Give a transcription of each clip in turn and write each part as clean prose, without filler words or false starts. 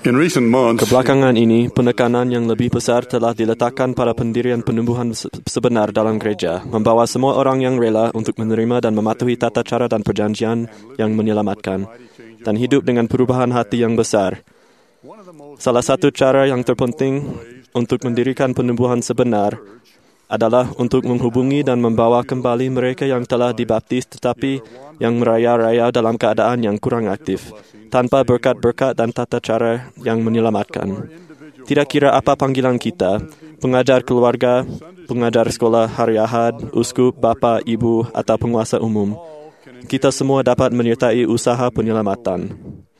In recent months, Kebelakangan ini, penekanan yang lebih besar telah diletakkan pada pendirian penumbuhan sebenar dalam gereja, membawa semua orang yang rela untuk menerima dan mematuhi tata cara dan perjanjian yang menyelamatkan, dan hidup dengan perubahan hati yang besar. Salah satu cara yang terpenting untuk mendirikan penumbuhan sebenar adalah untuk menghubungi dan membawa kembali mereka yang telah dibaptis tetapi yang meraya-raya dalam keadaan yang kurang aktif, tanpa berkat-berkat dan tata cara yang menyelamatkan. Tidak kira apa panggilan kita, pengajar keluarga, pengajar sekolah hari Ahad, uskup, bapa, ibu, atau penguasa umum, kita semua dapat menyertai usaha penyelamatan.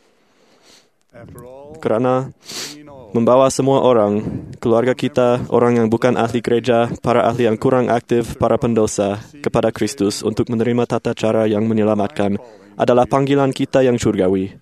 Kerana membawa semua orang, keluarga kita, orang yang bukan ahli gereja, para ahli yang kurang aktif, para pendosa, kepada Kristus untuk menerima tata cara yang menyelamatkan adalah panggilan kita yang syurgawi.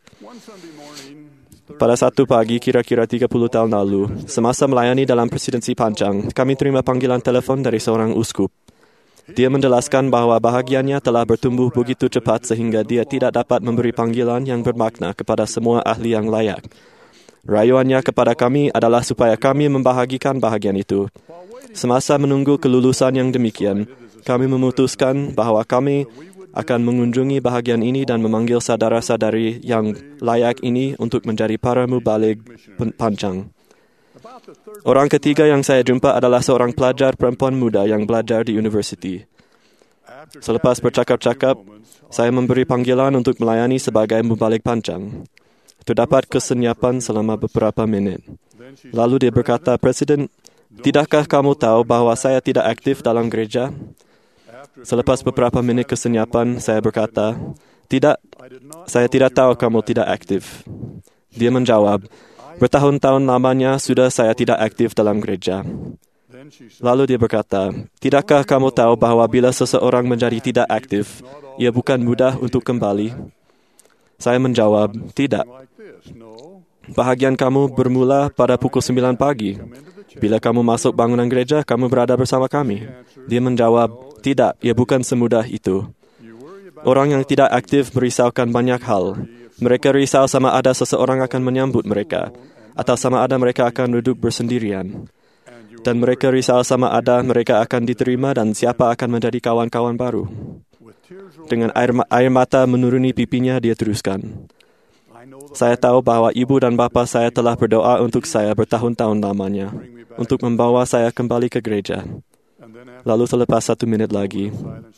Pada satu pagi, kira-kira 30 tahun lalu, semasa melayani dalam presidensi panjang, kami terima panggilan telefon dari seorang uskup. Dia menjelaskan bahawa bahagiannya telah bertumbuh begitu cepat sehingga dia tidak dapat memberi panggilan yang bermakna kepada semua ahli yang layak. Rayuannya kepada kami adalah supaya kami membahagikan bahagian itu. Semasa menunggu kelulusan yang demikian, kami memutuskan bahawa kami akan mengunjungi bahagian ini dan memanggil saudara-saudari yang layak ini untuk menjadi para mubalig panjang. Orang ketiga yang saya jumpa adalah seorang pelajar perempuan muda yang belajar di universiti. Selepas bercakap-cakap, saya memberi panggilan untuk melayani sebagai mubalig panjang. Terdapat kesenyapan selama beberapa minit. Lalu dia berkata, "Presiden, tidakkah kamu tahu bahawa saya tidak aktif dalam gereja?" Selepas beberapa minit kesenyapan, saya berkata, "Tidak, saya tidak tahu kamu tidak aktif." Dia menjawab, "Bertahun-tahun lamanya sudah saya tidak aktif dalam gereja." Lalu dia berkata, "Tidakkah kamu tahu bahawa bila seseorang menjadi tidak aktif, ia bukan mudah untuk kembali?" Saya menjawab, "Tidak. Bahagian kamu bermula pada pukul 9 pagi. Bila kamu masuk bangunan gereja, kamu berada bersama kami." Dia menjawab, "Tidak, ia bukan semudah itu. Orang yang tidak aktif merisaukan banyak hal. Mereka risau sama ada seseorang akan menyambut mereka, atau sama ada mereka akan duduk bersendirian. Dan mereka risau sama ada mereka akan diterima dan siapa akan menjadi kawan-kawan baru." Dengan air mata menuruni pipinya, dia teruskan, "Saya tahu bahawa ibu dan bapa saya telah berdoa untuk saya bertahun-tahun lamanya, untuk membawa saya kembali ke gereja." Lalu selepas 1 minit lagi,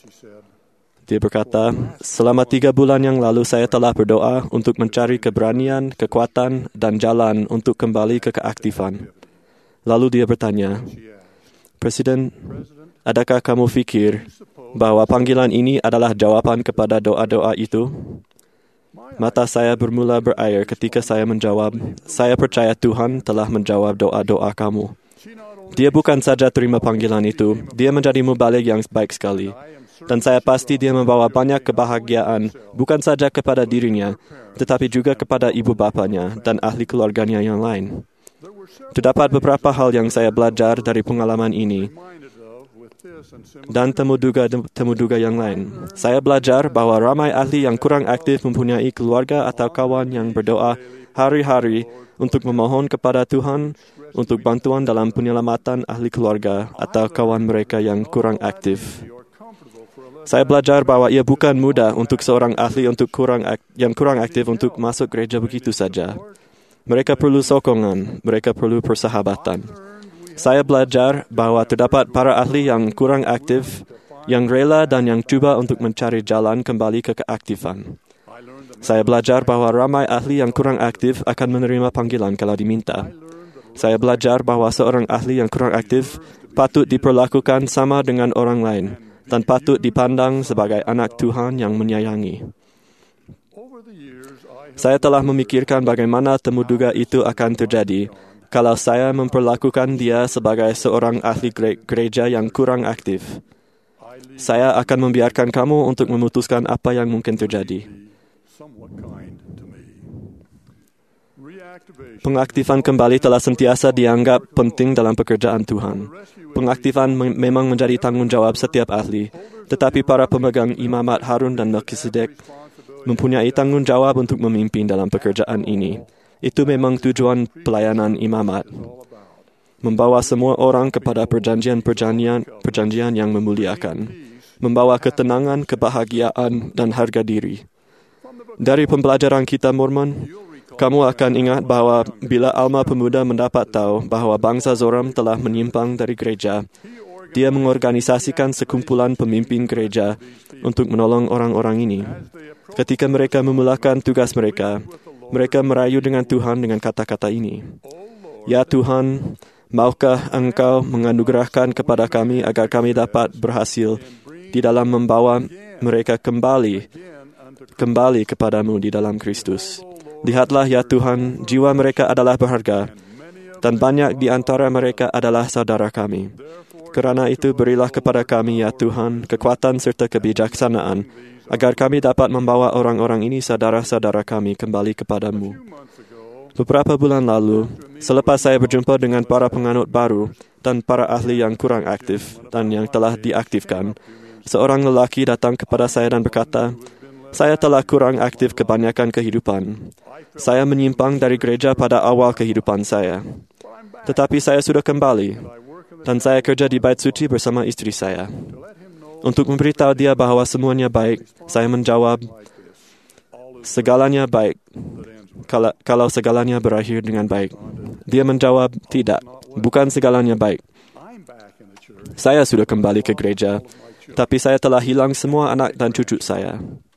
dia berkata, "Selama 3 bulan yang lalu saya telah berdoa untuk mencari keberanian, kekuatan, dan jalan untuk kembali ke keaktifan." Lalu dia bertanya, "Presiden, adakah kamu fikir bahawa panggilan ini adalah jawapan kepada doa-doa itu?" Mata saya bermula berair ketika saya menjawab, "Saya percaya Tuhan telah menjawab doa-doa kamu." Dia bukan saja terima panggilan itu, dia menjadi mubalig yang baik sekali. Dan saya pasti dia membawa banyak kebahagiaan, bukan saja kepada dirinya, tetapi juga kepada ibu bapanya dan ahli keluarganya yang lain. Terdapat beberapa hal yang saya belajar dari pengalaman ini, dan temu-duga yang lain. Saya belajar bahawa ramai ahli yang kurang aktif mempunyai keluarga atau kawan yang berdoa hari-hari untuk memohon kepada Tuhan untuk bantuan dalam penyelamatan ahli keluarga atau kawan mereka yang kurang aktif. Saya belajar bahawa ia bukan mudah untuk seorang ahli yang kurang aktif untuk masuk gereja begitu saja. Mereka perlu sokongan, mereka perlu persahabatan. Saya belajar bahawa terdapat para ahli yang kurang aktif, yang rela dan yang cuba untuk mencari jalan kembali ke keaktifan. Saya belajar bahawa ramai ahli yang kurang aktif akan menerima panggilan kalau diminta. Saya belajar bahawa seorang ahli yang kurang aktif patut diperlakukan sama dengan orang lain dan patut dipandang sebagai anak Tuhan yang menyayangi. Saya telah memikirkan bagaimana temu-duga itu akan terjadi kalau saya memperlakukan dia sebagai seorang ahli gereja yang kurang aktif. Saya akan membiarkan kamu untuk memutuskan apa yang mungkin terjadi. Pengaktifan kembali telah sentiasa dianggap penting dalam pekerjaan Tuhan. Pengaktifan memang menjadi tanggungjawab setiap ahli, tetapi para pemegang imamat Harun dan Melkisedek mempunyai tanggungjawab untuk memimpin dalam pekerjaan ini. Itu memang tujuan pelayanan imamat. Membawa semua orang kepada perjanjian yang memuliakan. Membawa ketenangan, kebahagiaan, dan harga diri. Dari pembelajaran Kitab Mormon, kamu akan ingat bahawa bila Alma Pemuda mendapat tahu bahawa bangsa Zoram telah menyimpang dari gereja, dia mengorganisasikan sekumpulan pemimpin gereja untuk menolong orang-orang ini. Ketika mereka memulakan tugas mereka merayu dengan Tuhan dengan kata-kata ini. Ya Tuhan, maukah Engkau menganugerahkan kepada kami agar kami dapat berhasil di dalam membawa mereka kembali kepadamu di dalam Kristus. Lihatlah ya Tuhan, jiwa mereka adalah berharga, dan banyak di antara mereka adalah saudara kami. Kerana itu berilah kepada kami ya Tuhan kekuatan serta kebijaksanaan, agar kami dapat membawa orang-orang ini saudara-saudara kami kembali kepadamu. Beberapa bulan lalu, selepas saya berjumpa dengan para penganut baru dan para ahli yang kurang aktif dan yang telah diaktifkan, seorang lelaki datang kepada saya dan berkata, "Saya telah kurang aktif kebanyakan kehidupan. Saya menyimpang dari gereja pada awal kehidupan saya. Tetapi saya sudah kembali, dan saya kerja di bait suci bersama istri saya." Untuk memberitahu dia bahawa semuanya baik, saya menjawab, "Segalanya baik, kalau segalanya berakhir dengan baik." Dia menjawab, "Tidak, bukan segalanya baik. Saya sudah kembali ke gereja, tapi saya telah hilang semua anak dan cucu saya.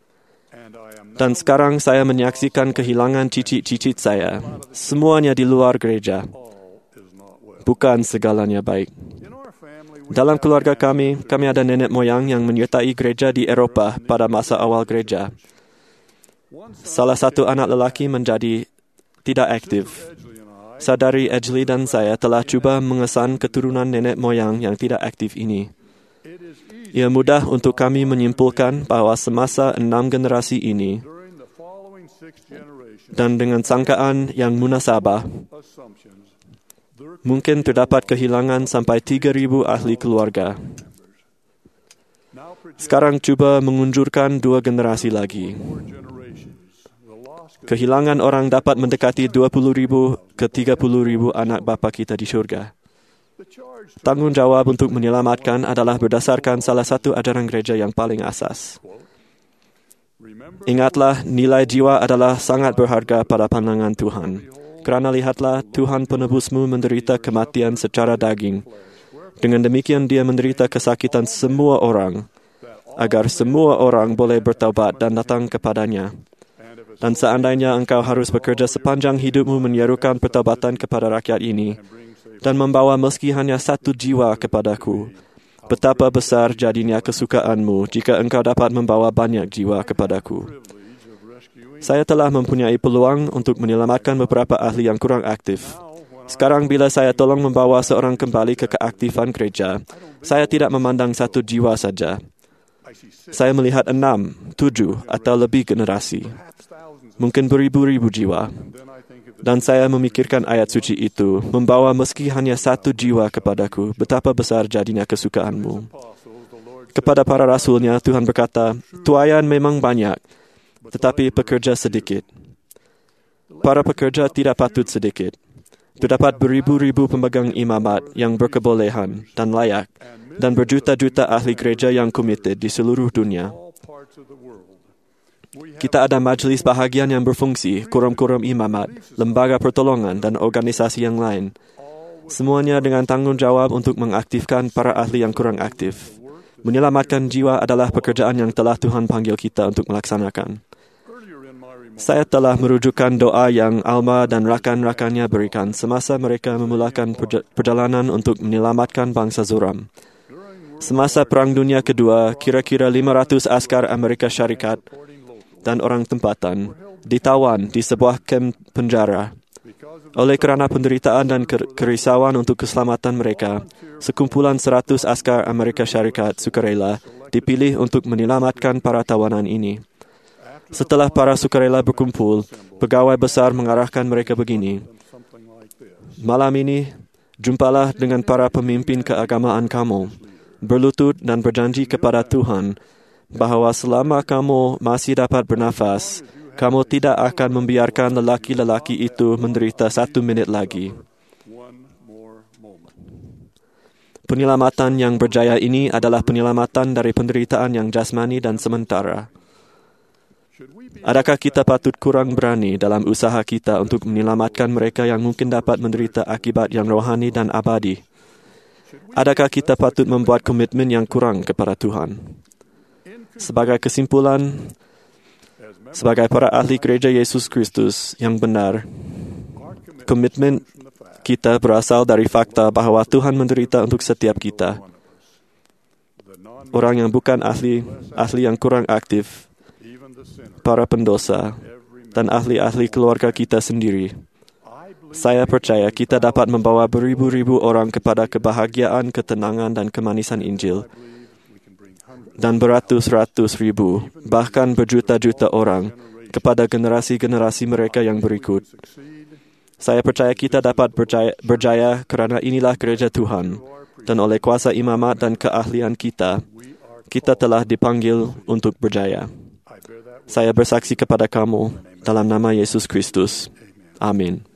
Dan sekarang saya menyaksikan kehilangan cicit-cicit saya. Semuanya di luar gereja. Bukan segalanya baik." Dalam keluarga kami ada nenek moyang yang menyertai gereja di Eropah pada masa awal gereja. Salah satu anak lelaki menjadi tidak aktif. Saudari Edgley dan saya telah cuba mengesan keturunan nenek moyang yang tidak aktif ini. Ia mudah untuk kami menyimpulkan bahawa semasa 6 generasi ini, dan dengan sangkaan yang munasabah, mungkin terdapat kehilangan sampai 3,000 ahli keluarga. Sekarang cuba mengunjurkan 2 generasi lagi. Kehilangan orang dapat mendekati 20,000 ke 30,000 anak bapa kita di syurga. Tanggungjawab untuk menyelamatkan adalah berdasarkan salah satu ajaran gereja yang paling asas. Ingatlah, nilai jiwa adalah sangat berharga pada pandangan Tuhan. Kerana lihatlah, Tuhan penebusmu menderita kematian secara daging. Dengan demikian dia menderita kesakitan semua orang, agar semua orang boleh bertaubat dan datang kepadanya. Dan seandainya engkau harus bekerja sepanjang hidupmu menyerukan pertaubatan kepada rakyat ini, dan membawa meski hanya 1 jiwa kepadaku, betapa besar jadinya kesukaanmu jika engkau dapat membawa banyak jiwa kepadaku. Saya telah mempunyai peluang untuk menyelamatkan beberapa ahli yang kurang aktif. Sekarang bila saya tolong membawa seorang kembali ke keaktifan gereja, saya tidak memandang 1 jiwa saja. Saya melihat 6, 7 atau lebih generasi. Mungkin beribu-ribu jiwa. Dan saya memikirkan ayat suci itu, membawa meski hanya 1 jiwa kepadaku, betapa besar jadinya kesukaanmu. Kepada para rasulnya, Tuhan berkata, "Tuaian memang banyak, tetapi pekerja sedikit. Para pekerja tidak patut sedikit. Terdapat beribu-ribu pemegang imamat yang berkebolehan dan layak, dan berjuta-juta ahli gereja yang komited di seluruh dunia. Kita ada majlis bahagian yang berfungsi, korum-korum imamat, lembaga pertolongan, dan organisasi yang lain. Semuanya dengan tanggung jawab untuk mengaktifkan para ahli yang kurang aktif. Menyelamatkan jiwa adalah pekerjaan yang telah Tuhan panggil kita untuk melaksanakan. Saya telah merujukkan doa yang Alma dan rakan-rakannya berikan semasa mereka memulakan perjalanan untuk menyelamatkan bangsa Zoram. Semasa Perang Dunia Kedua, kira-kira 500 askar Amerika Syarikat dan orang tempatan ditawan di sebuah kem penjara. Oleh kerana penderitaan dan kerisauan untuk keselamatan mereka, sekumpulan 100 askar Amerika Syarikat sukarela dipilih untuk menyelamatkan para tawanan ini. Setelah para sukarela berkumpul, pegawai besar mengarahkan mereka begini, "Malam ini, jumpalah dengan para pemimpin keagamaan kamu, berlutut dan berjanji kepada Tuhan bahawa selama kamu masih dapat bernafas, Kamu tidak akan membiarkan lelaki-lelaki itu menderita 1 minit lagi. Penyelamatan yang berjaya ini adalah penyelamatan dari penderitaan yang jasmani dan sementara. Adakah kita patut kurang berani dalam usaha kita untuk menyelamatkan mereka yang mungkin dapat menderita akibat yang rohani dan abadi? Adakah kita patut membuat komitmen yang kurang kepada Tuhan? Sebagai kesimpulan, sebagai para ahli gereja Yesus Kristus yang benar, komitmen kita berasal dari fakta bahawa Tuhan menderita untuk setiap kita. Orang yang bukan ahli yang kurang aktif, para pendosa, dan ahli-ahli keluarga kita sendiri. Saya percaya kita dapat membawa beribu-ribu orang kepada kebahagiaan, ketenangan, dan kemanisan Injil. Dan beratus-ratus ribu, bahkan berjuta-juta orang, kepada generasi-generasi mereka yang berikut. Saya percaya kita dapat berjaya kerana inilah gereja Tuhan. Dan oleh kuasa imamat dan keahlian kita telah dipanggil untuk berjaya. Saya bersaksi kepada kamu dalam nama Yesus Kristus. Amin.